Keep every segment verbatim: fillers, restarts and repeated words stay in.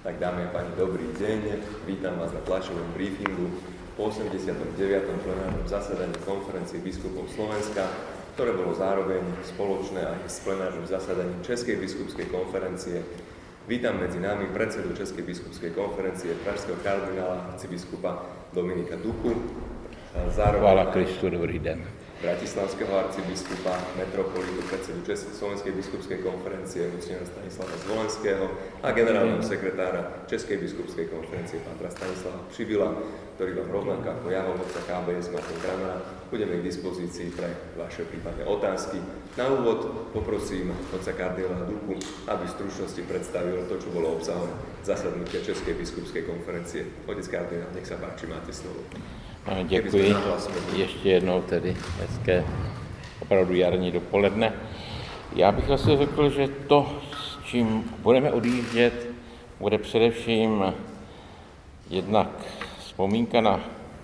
Tak dámy a páni, dobrý deň. Vítam vás na tlačovom briefingu po osemdesiatom deviatom plenárnom zasadaní konferencie biskupov Slovenska, ktoré bolo zároveň spoločné aj s plenárnym zasadaním Českej biskupskej konferencie. Vítam medzi nami predsedu Českej biskupskej konferencie pražského kardinála arcibiskupa Dominika Duku. Zároveň Chvála Kristu, dobrý den. Bratislavského arcibiskupa, metropolitu, predsedu Českej slovenskej biskupskej konferencie monsignora Stanislava Zvolenského a generálneho sekretára Českej biskupskej konferencie pátra Stanislava Přibila, ktorý vám rovnako ako ja, hovorca ká bé es Martin Kramara, budeme k dispozícii pre vaše prípadné otázky. Na úvod poprosím otca kardinála Duku, aby v stručnosti predstavil to, čo bolo obsahom zasadnutia Českej biskupskej konferencie. Otec kardinál, nech sa páči, máte slovo. Děkuji. Ještě jednou tedy hezké, opravdu jarní dopoledne. Já bych asi řekl, že to, s čím budeme odjíždět, bude především jednak vzpomínka na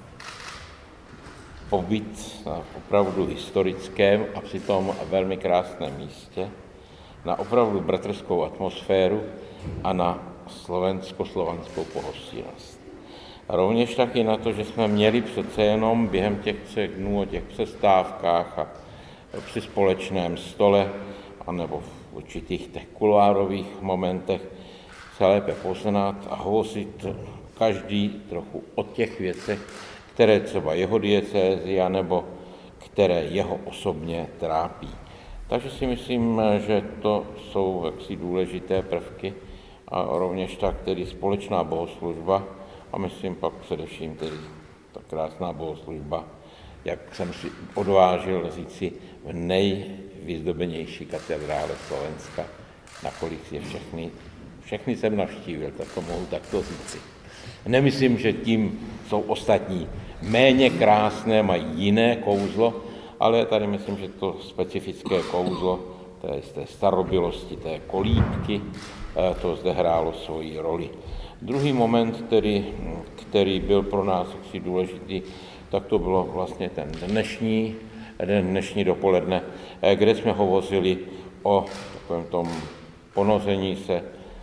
pobyt na opravdu historickém a přitom velmi krásném místě, na opravdu bratrskou atmosféru a na slovensko-slovanskou pohostinnost. A rovněž taky na to, že jsme měli přece jenom během těch třech dnů o těch přestávkách a při společném stole, anebo v určitých těch kuloárových momentech se lépe poznat a hovořit každý trochu o těch věcech, které třeba jeho diecézy, anebo které jeho osobně trápí. Takže si myslím, že to jsou jaksi důležité prvky a rovněž tak tedy společná bohoslužba, a myslím pak především tedy ta krásná bohoslužba, jak jsem si odvážil říci, v nejvyzdobenější katedrále Slovenska, nakolik je všechny, všechny jsem navštívil, tak to mohu takto říci. Nemyslím, že tím jsou ostatní méně krásné, mají jiné kouzlo, ale tady myslím, že to specifické kouzlo té, té starobilosti, té kolíbky, to zde hrálo svoji roli. Druhý moment, který, který byl pro nás důležitý, tak to bylo vlastně ten dnešní, den dnešní dopoledne, kde jsme hovořili o takovém tom ponoření se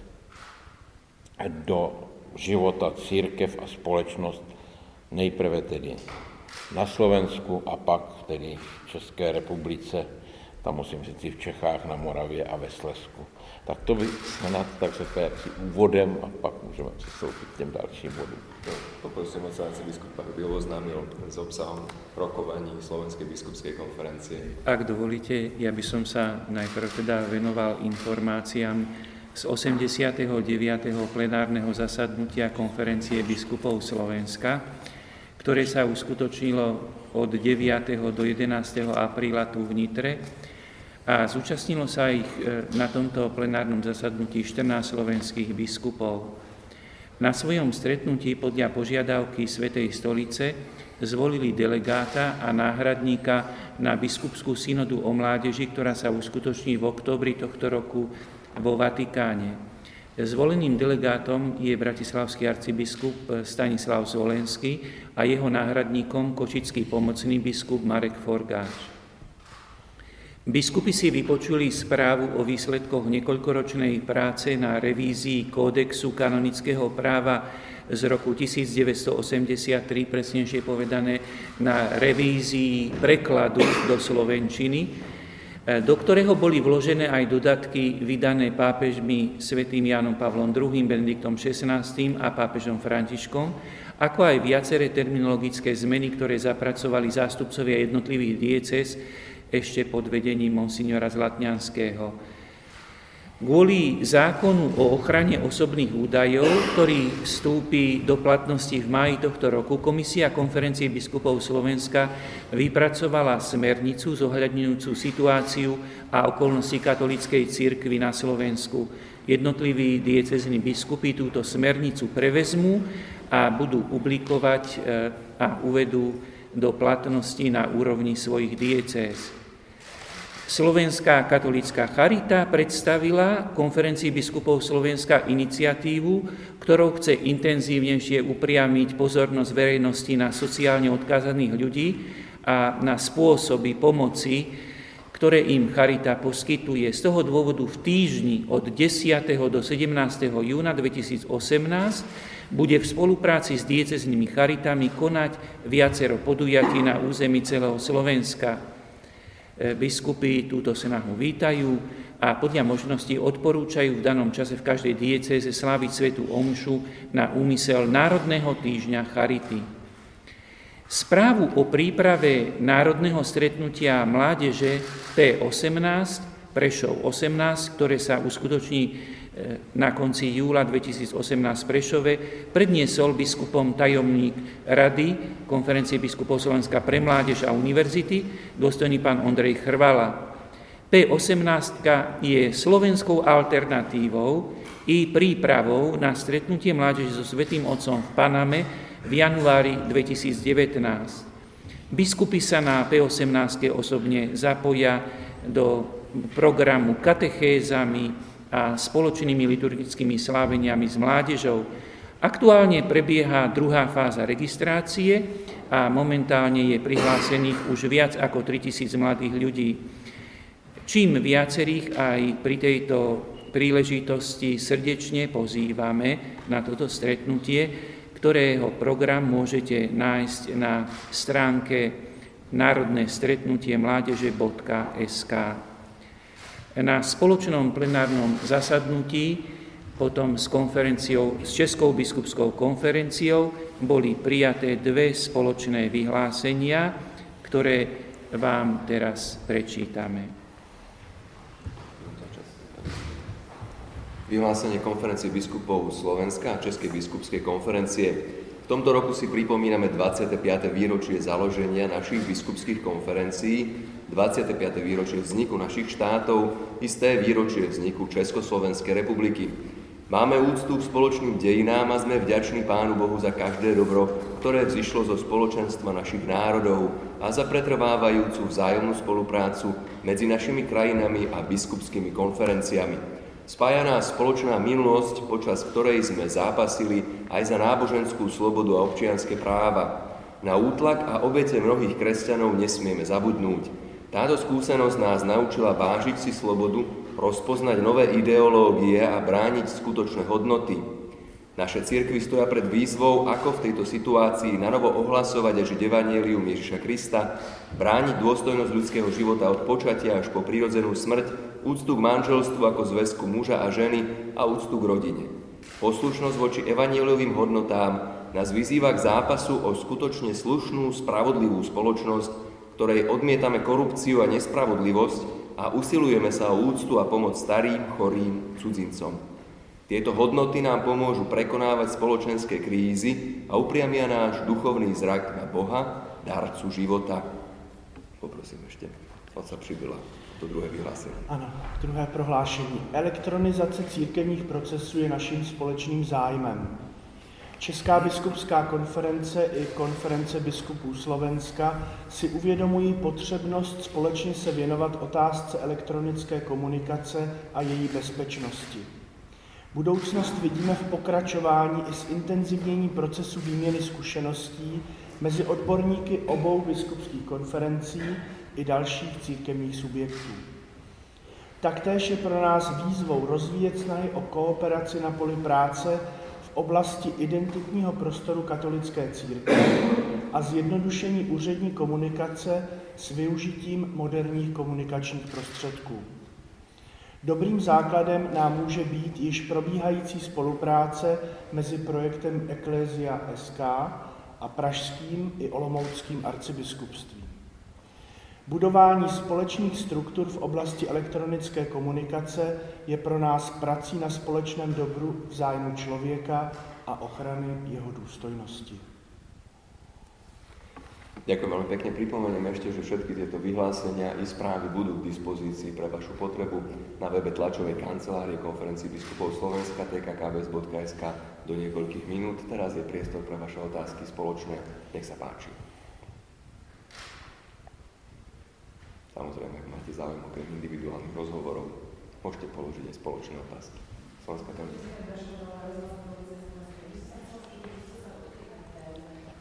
do života církev a společnost, nejprve tedy na Slovensku a pak tedy v České republice, tam musím říct v Čechách, na Moravě a ve Slezsku. Tak to by snad tak řekl jaksi úvodem a pak můžeme přistoupit k těm dalším bodům. Poprosím otca arcibiskupa, aby ho oznámil s obsahom rokovaní Slovenskej biskupskej konferencie. Ak dovolíte, ja by som sa najprv teda venoval informáciám z osemdesiateho deviateho plenárneho zasadnutia konferencie biskupov Slovenska, ktoré sa uskutočnilo od deviateho do jedenásteho apríla tu v Nitre. A zúčastnilo sa ich na tomto plenárnom zasadnutí štrnásť slovenských biskupov. Na svojom stretnutí podľa požiadavky Svätej stolice zvolili delegáta a náhradníka na biskupskú synodu o mládeži, ktorá sa uskutoční v októbri tohto roku vo Vatikáne. Zvoleným delegátom je bratislavský arcibiskup Stanislav Zvolenský a jeho náhradníkom košický pomocný biskup Marek Forgáč. Biskupy si vypočuli správu o výsledkoch niekoľkoročnej práce na revízii kódexu kanonického práva z roku devätnásťstoosemdesiattri, presnejšie povedané na revízii prekladu do slovenčiny, do ktorého boli vložené aj dodatky vydané pápežmi svätým Jánom Pavlom druhým, Benediktom šestnásty a pápežom Františkom, ako aj viaceré terminologické zmeny, ktoré zapracovali zástupcovia jednotlivých diecéz ešte pod vedením monsignora Zlatňanského. Kvôli zákonu o ochrane osobných údajov, ktorý vstúpi do platnosti v máji tohto roku, Komisia konferencie biskupov Slovenska vypracovala smernicu zohľadňujúcu situáciu a okolnosti katolíckej cirkvi na Slovensku. Jednotliví diecézni biskupy túto smernicu prevezmú a budú publikovať a uvedú do platnosti na úrovni svojich diecéz. Slovenská katolícka charita predstavila konferencii biskupov Slovenska iniciatívu, ktorou chce intenzívnejšie upriamiť pozornosť verejnosti na sociálne odkázaných ľudí a na spôsoby pomoci, ktoré im charita poskytuje. Z toho dôvodu v týždni od desiateho do sedemnásteho júna dvetisícosemnásť bude v spolupráci s dieceznými charitami konať viacero podujatí na území celého Slovenska. Biskupy túto snahu vítajú a podľa možností odporúčajú v danom čase v každej diecéze sláviť svätú omšu na úmysel Národného týždňa charity. Správu o príprave národného stretnutia mládeže P osemnásť, Prešov osemnásť, ktoré sa uskutoční na konci júla dvetisícosemnásť v Prešove, predniesol biskupom tajomník Rady Konferencie biskupov Slovenska pre mládež a univerzity, dôstojný pán Ondrej Chrvala. P osemnásť je slovenskou alternatívou i prípravou na stretnutie mládeže so Svätým Otcom v Paname v januári dvetisícdevätnásť. Biskupy sa na P osemnásť osobne zapoja do programu katechézami a spoločnými liturgickými sláveniami s mládežou. Aktuálne prebieha druhá fáza registrácie a momentálne je prihlásených už viac ako tritisíc mladých ľudí. Čím viacerých aj pri tejto príležitosti srdečne pozývame na toto stretnutie, ktorého program môžete nájsť na stránke národné stretnutie mládeže bodka es ká. Na spoločnom plenárnom zasadnutí potom s konferenciou, s Českou biskupskou konferenciou boli prijaté dve spoločné vyhlásenia, ktoré vám teraz prečítame. Vyhlásenie Konferencie biskupov Slovenska a Českej biskupskej konferencie. V tomto roku si pripomíname dvadsiate piate výročie založenia našich biskupských konferencií, dvadsiate piate výročie vzniku našich štátov, isté výročie vzniku Československej republiky. Máme úctu k spoločným dejinám a sme vďační Pánu Bohu za každé dobro, ktoré vzišlo zo spoločenstva našich národov a za pretrvávajúcu vzájomnú spoluprácu medzi našimi krajinami a biskupskými konferenciami. Spája nás spoločná minulosť, počas ktorej sme zápasili aj za náboženskú slobodu a občianske práva. Na útlak a obete mnohých kresťanov nesmieme zabudnúť. Táto skúsenosť nás naučila vážiť si slobodu, rozpoznať nové ideológie a brániť skutočné hodnoty. Naše cirkvi stoja pred výzvou, ako v tejto situácii nanovo ohlasovať a žiť evanjelium Ježiša Krista, brániť dôstojnosť ľudského života od počatia až po prirodzenú smrť, úctu k manželstvu ako zväzku muža a ženy a úctu k rodine. Poslušnosť voči evanjeliovým hodnotám nás vyzýva k zápasu o skutočne slušnú, spravodlivú spoločnosť, ktorej odmietame korupciu a nespravodlivosť a usilujeme sa o úctu a pomoc starým, chorým, cudzincom. Tieto hodnoty nám pomôžu prekonávať spoločenské krízy a upriamia náš duchovný zrak na Boha, darcu života. Poprosím ešte otca Přibyla. To druhé vyhlásení. Ano, druhé prohlášení. Elektronizace církevních procesů je naším společným zájmem. Česká biskupská konference i konference biskupů Slovenska si uvědomují potřebnost společně se věnovat otázce elektronické komunikace a její bezpečnosti. Budoucnost vidíme v pokračování i zintenzivnění procesu výměny zkušeností mezi odborníky obou biskupských konferencí i dalších církevních subjektů. Taktéž je pro nás výzvou rozvíjet snahy o kooperaci na poli práce v oblasti identitního prostoru katolické církve a zjednodušení úřední komunikace s využitím moderních komunikačních prostředků. Dobrým základem nám může být již probíhající spolupráce mezi projektem Ecclesia tečka es ká a pražským i olomouckým arcibiskupstvím. Budování společných struktur v oblasti elektronické komunikace je pro nás prací na společném dobru v zájmu člověka a ochrany jeho důstojnosti. Ďakujem veľmi pekne. Pripomeniem ešte, že všetky tieto vyhlásenia i správy budú k dispozícii pre vašu potrebu na webe tlačovej kancelárie Konferencie biskupov Slovenska té ká ká bé es bodka es ká do niekoľkých minút. Teraz je priestor pre vaše otázky spoločné. Nech sa páči. Samozrejme, ak máte záujem okrem individuálnych rozhovorov, môžete položiť aj spoločné otázky. Slovenská televízia.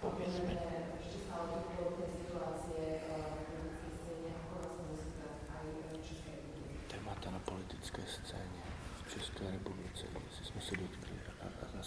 Ešte sa o tej situácie v scéne, ako na Slovensku aj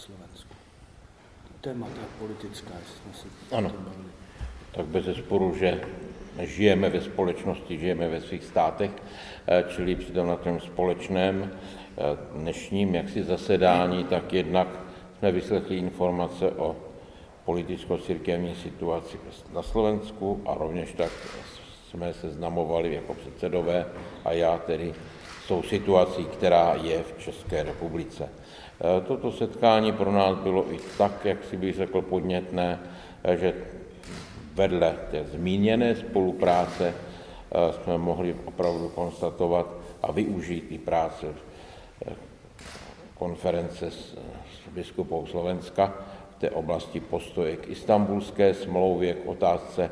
Slovensku. Témata politická, jestli jsme si ano. Tak bezesporu, že žijeme ve společnosti, žijeme ve svých státech, čili přitom na tom společném dnešním jaksi zasedání, tak jednak jsme vyslechli informace o politicko-církevní situaci na Slovensku a rovněž tak jsme seznamovali jako předsedové a já tedy s tou situací, která je v České republice. Toto setkání pro nás bylo i tak, jak si bych řekl, podnětné, že vedle té zmíněné spolupráce jsme mohli opravdu konstatovat a využít i práce konference s biskupou Slovenska v té oblasti postoje k Istanbulské smlouvě, k otázce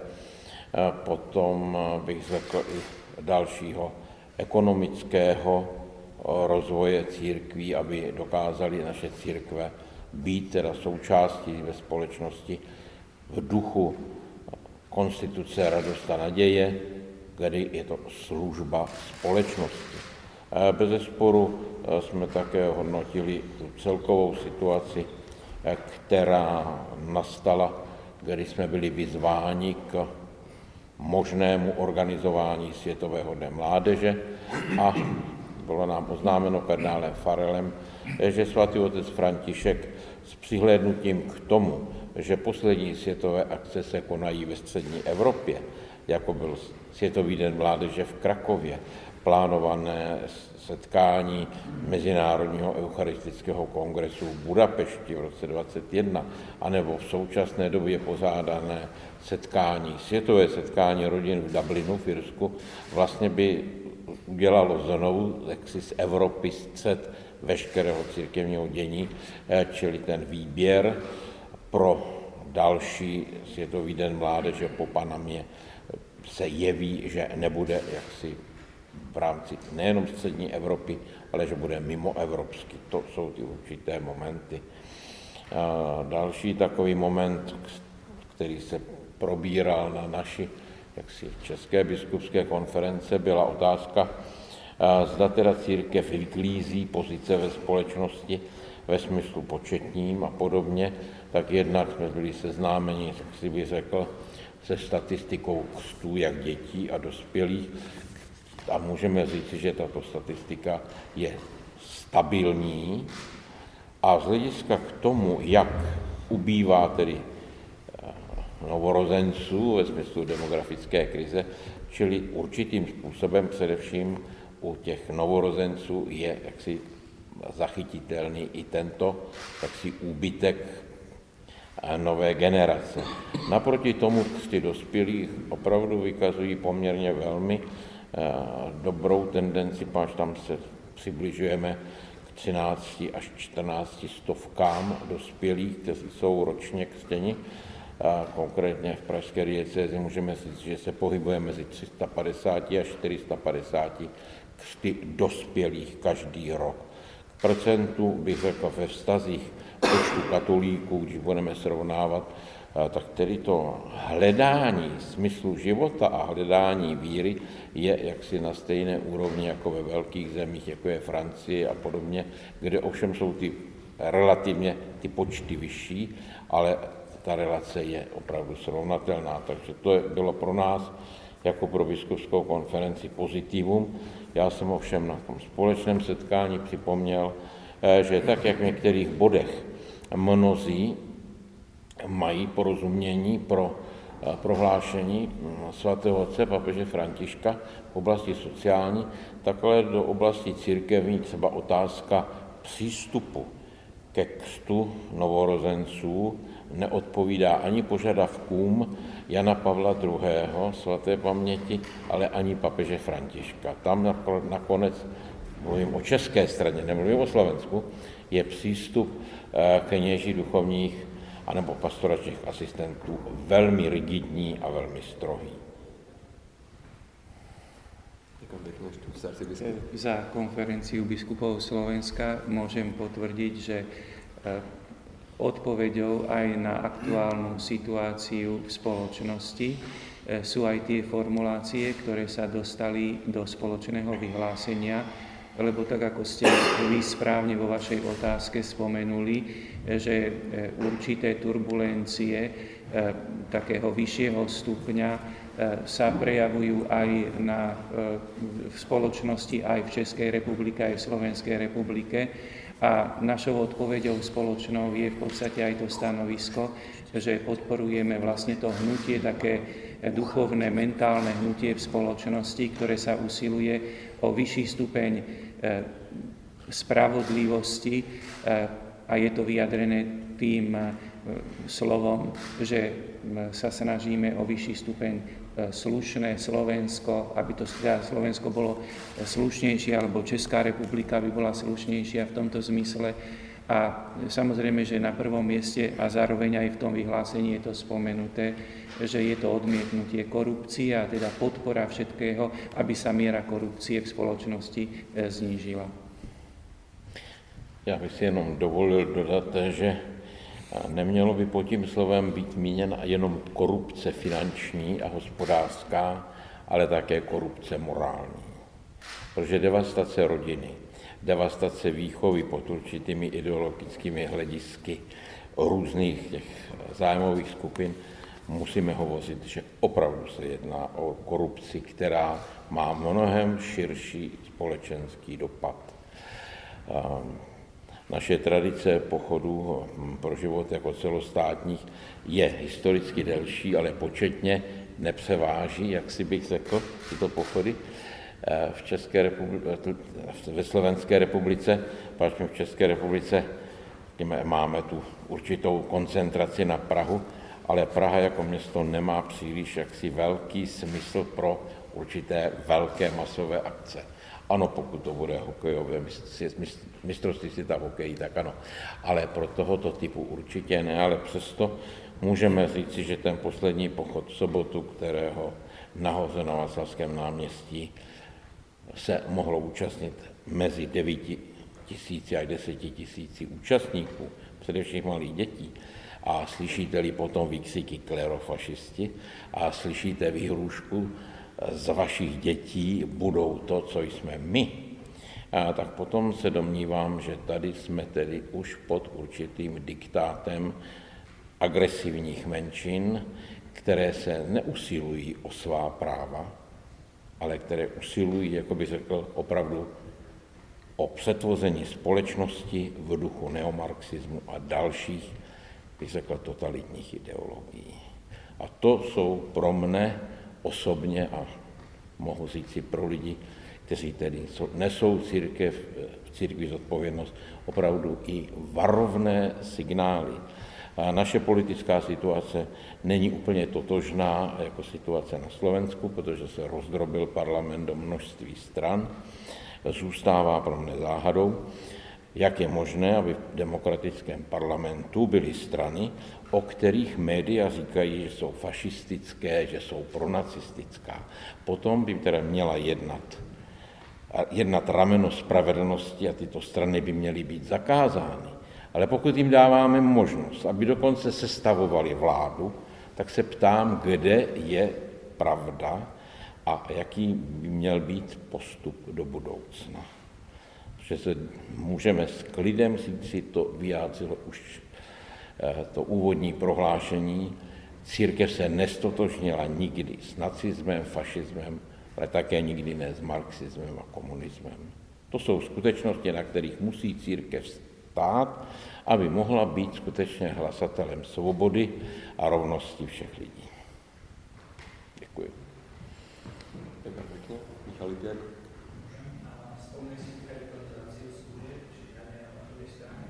potom bych řekl i dalšího ekonomického rozvoje církví, aby dokázali naše církve být teda součástí ve společnosti v duchu konstituce Radost a naděje, kdy je to služba společnosti. Bezesporu jsme také hodnotili tu celkovou situaci, která nastala, kdy jsme byli vyzváni k možnému organizování Světového dne mládeže a bylo nám oznámeno kardinálem Farelem, že svatý otec František s přihlédnutím k tomu, že poslední světové akce se konají ve střední Evropě, jako byl Světový den mládeže v Krakově, plánované setkání Mezinárodního eucharistického kongresu v Budapešti v roce dvacet jedna, anebo v současné době pořádané setkání, světové setkání rodin v Dublinu v Irsku, vlastně by udělalo znovu jaksi z Evropy střed veškerého církevního dění, čili ten výběr pro další Světový den mládeže po Panamě se jeví, že nebude jaksi v rámci nejenom střední Evropy, ale že bude mimo evropský. To jsou ty určité momenty. A další takový moment, který se probíral na naší jaksi České biskupské konference, byla otázka, zda teda církev vyklízí pozice ve společnosti ve smyslu početním a podobně, tak jednak jsme byli seznámeni, tak si bych řekl, se statistikou křtů jak dětí a dospělých. A můžeme říct, že tato statistika je stabilní a z hlediska k tomu, jak ubývá tedy novorozenců ve smyslu demografické krize, čili určitým způsobem především u těch novorozenců je jaksi zachytitelný i tento jaksi úbytek nové generace. Naproti tomu křty dospělých opravdu vykazují poměrně velmi dobrou tendenci, páč tam se přibližujeme k třinácti až čtrnácti stovkám dospělých, kteří jsou ročně křtěni. Konkrétně v pražské diecézi můžeme říct, že se pohybuje mezi tři sta padesáti až čtyři sta padesáti křty dospělých každý rok. K procentu bych řekl ve vztazích počtu katolíků, když budeme srovnávat, tak tedy to hledání smyslu života a hledání víry je jaksi na stejné úrovni jako ve velkých zemích, jako je Francie a podobně, kde ovšem jsou ty relativně ty počty vyšší, ale ta relace je opravdu srovnatelná. Takže to bylo pro nás jako pro biskupskou konferenci pozitivum. Já jsem ovšem na tom společném setkání připomněl, že tak, jak v některých bodech mnozí mají porozumění pro prohlášení svatého otce papeže Františka v oblasti sociální, takhle do oblasti církevní třeba otázka přístupu ke křtu novorozenců neodpovídá ani požadavkům Jana Pavla druhého. svaté paměti, ale ani papeže Františka. Tam nakonec, mluvím o české straně, nemluvím o Slovensku, je přístup kněží duchovních anebo pastoračních asistentů velmi rigidní a velmi strohý. Za konferenciu biskupov Slovenska môžem potvrdiť, že odpoveďou aj na aktuálnu situáciu v spoločnosti sú aj tie formulácie, ktoré sa dostali do spoločného vyhlásenia lebo tak, ako ste vy správne vo vašej otázke spomenuli, že určité turbulencie takého vyššieho stupňa sa prejavujú aj na, v spoločnosti, aj v Českej republike, aj v Slovenskej republike. A našou odpoveďou spoločnou je v podstate aj to stanovisko, že podporujeme vlastne to hnutie, také duchovné, mentálne hnutie v spoločnosti, ktoré sa usiluje o vyšší stupeň spravodlivosti a je to vyjadrené tým slovom, že sa snažíme o vyšší stupeň slušné Slovensko, aby to Slovensko bolo slušnejšie, alebo Česká republika by bola slušnejšia v tomto zmysle. A samozrejme, že na prvom mieste a zároveň aj v tom vyhlásení je to spomenuté, že je to odmietnutie korupcie a teda podpora všetkého, aby sa miera korupcie v spoločnosti znížila. Já bych si jenom dovolil dodat, že nemělo by pod tím slovem být míněna jenom korupce finanční a hospodářská, ale také korupce morální. Protože devastace rodiny, devastace výchovy pod určitými ideologickými hledisky různých těch zájmových skupin, musíme hovořit, že opravdu se jedná o korupci, která má mnohem širší společenský dopad. Naše tradice pochodu pro život jako celostátních je historicky delší, ale početně nepřeváží, jak si bych řekl, tyto pochody v České republice, ve Slovenské republice, protože v České republice máme tu určitou koncentraci na Prahu, ale Praha jako město nemá příliš jaksi velký smysl pro určité velké masové akce. Ano, pokud to bude hokejové mistrovství světa v hokeji, tak ano. Ale pro tohoto typu určitě ne, ale přesto můžeme říci, že ten poslední pochod v sobotu, kterého nahoře na Václavském náměstí se mohlo účastnit mezi devíti tisíci a deseti tisíci účastníků, především malých dětí, a slyšíte-li potom výkřiky klerofašisti a slyšíte výhrůžku z vašich dětí budou to, co jsme my, a tak potom se domnívám, že tady jsme tedy už pod určitým diktátem agresivních menšin, které se neusilují o svá práva, ale které usilují, jako by řekl, opravdu o přetvození společnosti v duchu neomarxismu a dalších, bych řekl, totalitních ideologií. A to jsou pro mne osobně a mohu říci pro lidi, kteří tedy nesou církev, v církvi zodpovědnost, opravdu i varovné signály. A naše politická situace není úplně totožná jako situace na Slovensku, protože se rozdrobil parlament do množství stran. Zůstává pro mne záhadou, jak je možné, aby v demokratickém parlamentu byly strany, o kterých média říkají, že jsou fašistické, že jsou pronacistická. Potom by teda měla jednat, jednat rameno spravedlnosti a tyto strany by měly být zakázány. Ale pokud jim dáváme možnost, aby dokonce sestavovali vládu, tak se ptám, kde je pravda a jaký by měl být postup do budoucna. Že se můžeme s klidem si to vyjádřilo už to úvodní prohlášení. Církev se nestotožnila nikdy s nacismem, fašismem, ale také nikdy ne s marxismem a komunismem. To jsou skutečnosti, na kterých musí církev stát, aby mohla být skutečně hlasatelem svobody a rovnosti všech lidí. Děkuji. Ďakujem pekne. Michal Lipiak. Spomínali si rekvalizáciu služieb, či na druhej strane.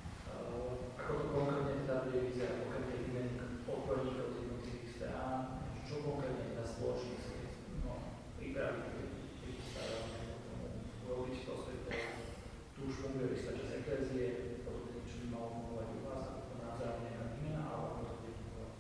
Ako to konkrétne teda bude vyzerať, konkrétne vymený odborníkov z jednotlivých strán, čo konkrétne teda spoločnosť pripraviť, keď sa urobiť to sveto, tu už funguje vystača z eklézie, toto niečo by malo fungovať u vás, ako názor nejaká výmena, alebo to bude fungovať?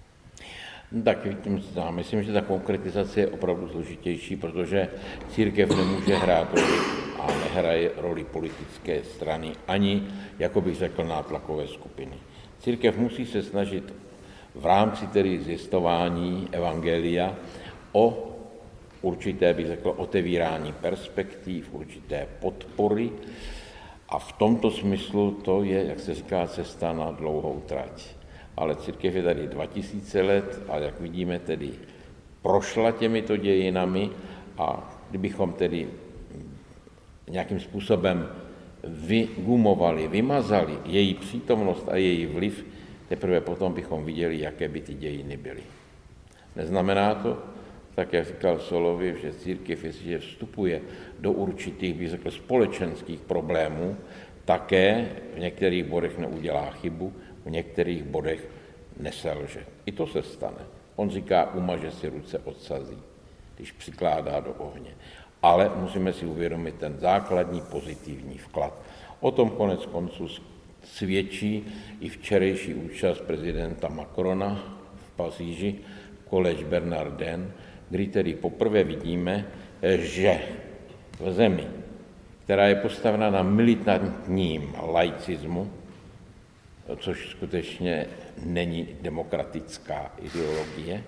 Tak já myslím, že ta konkretizace je opravdu složitější, protože církev nemůže hrát roli a nehraje roli politické strany, ani, jako bych řekl, nátlakové skupiny. Církev musí se snažit v rámci tedy zjistování evangelia o určité, bych řekl, otevírání perspektiv, určité podpory. A v tomto smyslu to je, jak se říká, cesta na dlouhou trať. Ale církev je tady dva tisíce let a jak vidíme, tedy prošla těmito dějinami a kdybychom tedy nějakým způsobem vygumovali, vymazali její přítomnost a její vliv, teprve potom bychom viděli, jaké by ty dějiny byly. Neznamená to, tak jak říkal Soloviev, že církev, jestliže vstupuje do určitých, bych řekl, společenských problémů, také v některých bodech neudělá chybu, v některých bodech neselže. I to se stane. On říká, umaže si ruce od sazí, když přikládá do ohně. Ale musíme si uvědomit ten základní pozitivní vklad. O tom konec konců svědčí i včerejší účast prezidenta Macrona v Paříži, Collège Bernardin, kdy tedy poprvé vidíme, že v zemi, která je postavena na militantním laicismu, což skutečně není demokratická ideologie,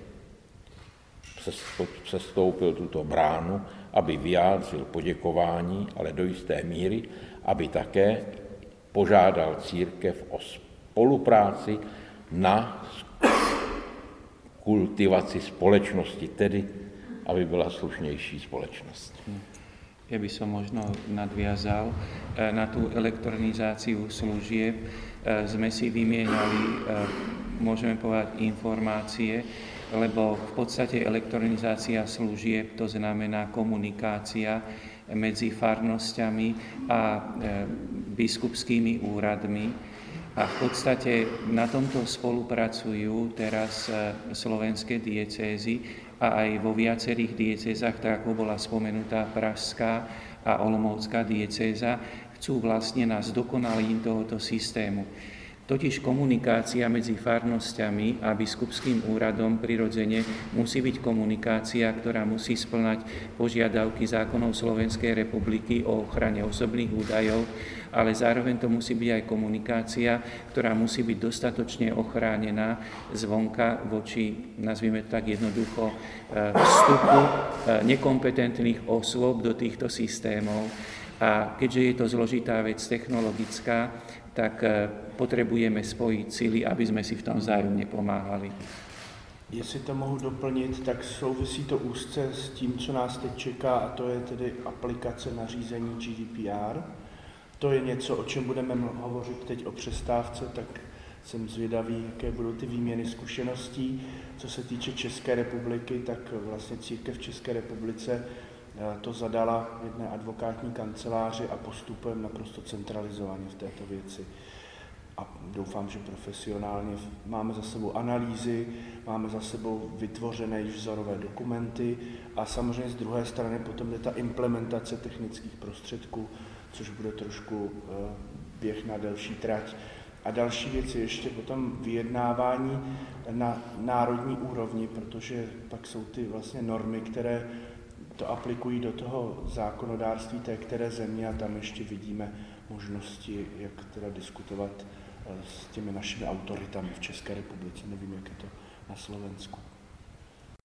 přestoupil tuto bránu, aby vyjádřil poděkování, ale do jisté míry, aby také požádal církev o spolupráci na kultivaci společnosti, tedy aby byla slušnější společnost. Ja by som možno nadviazal na tú elektronizáciu služieb. Sme si vymieniali, môžeme povedať, informácie, lebo v podstate elektronizácia služieb to znamená komunikácia medzi farnosťami a biskupskými úradmi. A v podstate na tomto spolupracujú teraz slovenské diecézy a aj vo viacerých diecézach, tak ako bola spomenutá pražská a olomoucká diecéza, chcú vlastne na zdokonalení tohoto systému. Totiž komunikácia medzi farnosťami a biskupským úradom prirodzene musí byť komunikácia, ktorá musí spĺňať požiadavky zákonov Slovenskej republiky o ochrane osobných údajov, ale zároveň to musí byť aj komunikácia, ktorá musí byť dostatočne ochránená zvonka voči, nazvime to tak jednoducho, vstupu nekompetentných osôb do týchto systémov. A keďže je to zložitá vec technologická, tak potrebujeme spojiť sily, aby sme si v tom vzájomne pomáhali. Jestli to mohu doplnit, tak souvisí to úzce s tím, co nás teď čeká, a to je tedy aplikace nařízení G D P R. To je něco, o čem budeme hovořit teď o přestávce, tak jsem zvědavý, jaké budou ty výměny zkušeností. Co se týče České republiky, tak vlastně církev v České republice to zadala jedné advokátní kanceláři a postupujeme naprosto centralizovaně v této věci. A doufám, že profesionálně máme za sebou analýzy, máme za sebou vytvořené již vzorové dokumenty a samozřejmě z druhé strany potom je ta implementace technických prostředků, což bude trošku běh na delší trať. A další věc je ještě potom vyjednávání na národní úrovni, protože pak jsou ty vlastně normy, které to aplikují do toho zákonodárství té které země a tam ještě vidíme možnosti, jak teda diskutovat s těmi našimi autoritami v České republice. Nevím, jak je to na Slovensku.